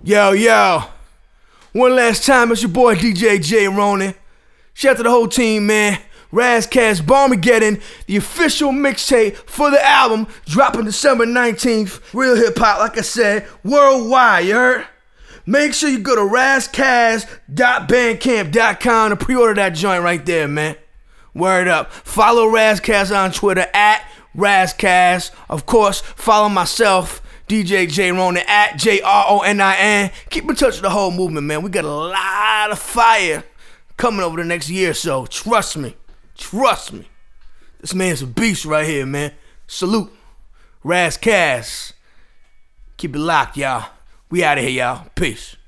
Yo, yo. One last time, it's your boy DJ J Ronin. Shout out to the whole team, man. Razzcast Barmageddon, the official mixtape for the album, dropping December 19th. Real hip hop, like I said, worldwide, you heard? Make sure you go to razzcast.bandcamp.com to pre-order that joint right there, man. Word up. Follow Razzcast on Twitter at Razzcast. Of course, follow myself, DJ J Ronin at JRONIN. Keep in touch with the whole movement, man. We got a lot of fire coming over the next year or so. Trust me. Trust me. This man's a beast right here, man. Salute. Razzcast. Keep it locked, y'all. We out of here, y'all. Peace.